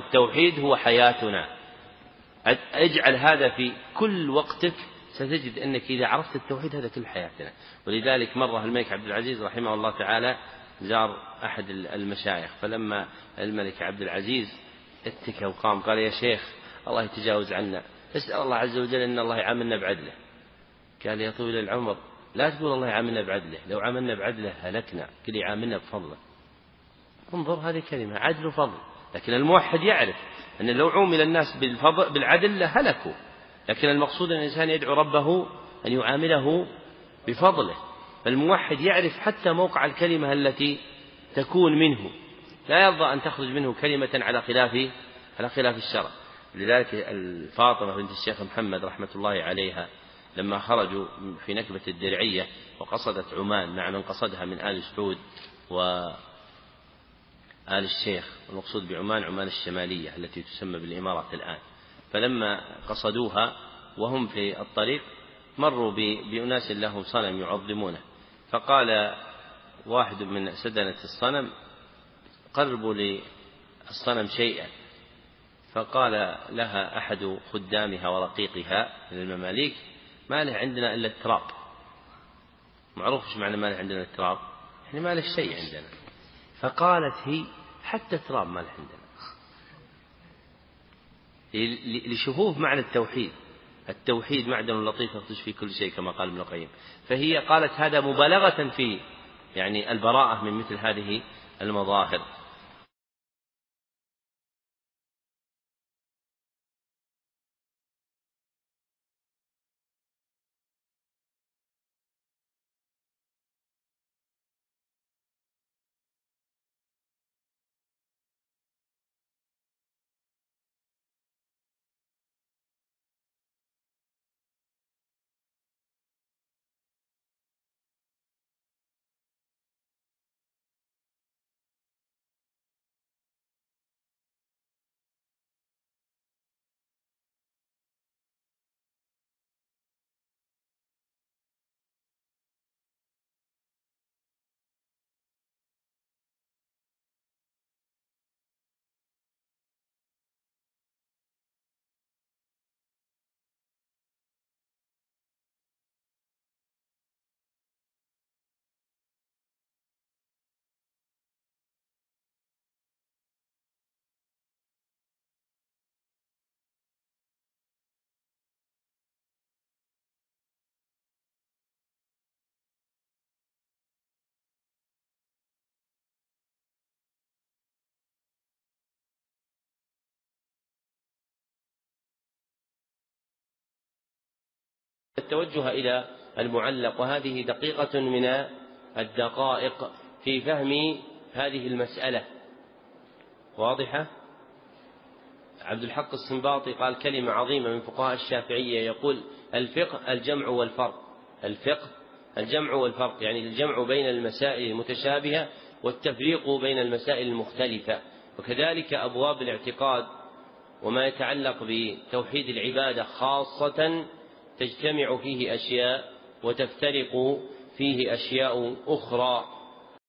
التوحيد هو حياتنا. اجعل هذا في كل وقتك، ستجد أنك إذا عرفت التوحيد هذا كل حياتنا. ولذلك مرة الملك عبد العزيز رحمه الله تعالى زار أحد المشايخ، فلما الملك عبد العزيز اتكى وقام قال: يا شيخ الله يتجاوز عنا، اسأل الله عز وجل أن الله يعاملنا بعدله. قال: يا طويل العمر لا تقول الله يعاملنا بعدله، لو عاملنا بعدله هلكنا، كل يعاملنا بفضله. انظر، هذه كلمة عدل وفضل. لكن الموحد يعرف أن لو عومل الناس بالعدل لهلكوا، لكن المقصود أن الإنسان يدعو ربه أن يعامله بفضله. فالموحد يعرف حتى موقع الكلمة التي تكون منه، لا يرضى أن تخرج منه كلمة على خلاف الشرع. لذلك الفاطمة بنت الشيخ محمد رحمة الله عليها لما خرجوا في نكبة الدرعية وقصدت عمان مع من قصدها من آل سعود وآل الشيخ، المقصود بعمان الشمالية التي تسمى بالإمارات الآن، فلما قصدوها وهم في الطريق مروا بأناس لهم صنم يعظمونه، فقال واحد من سدنة الصنم: قربوا للصنم شيئا. فقال لها أحد خدامها ورقيقها من المماليك: ما له عندنا إلا التراب. معروف ايش معنى ما له عندنا التراب؟ يعني ما له شيء عندنا. فقالت هي: حتى التراب ما له عندنا. لشفوف معنى التوحيد. التوحيد معدن لطيف يخرج في كل شيء كما قال ابن القيم. فهي قالت هذا مبالغة في يعني البراءة من مثل هذه المظاهر. التوجه إلى المعلق، وهذه دقيقة من الدقائق في فهم هذه المسألة. واضحة؟ عبد الحق السنباطي قال كلمة عظيمة من فقهاء الشافعية، يقول: الفقه الجمع والفرق. الفقه الجمع والفرق، يعني الجمع بين المسائل المتشابهة والتفريق بين المسائل المختلفة. وكذلك أبواب الاعتقاد وما يتعلق بتوحيد العبادة خاصة تجتمع فيه أشياء وتفترق فيه أشياء أخرى.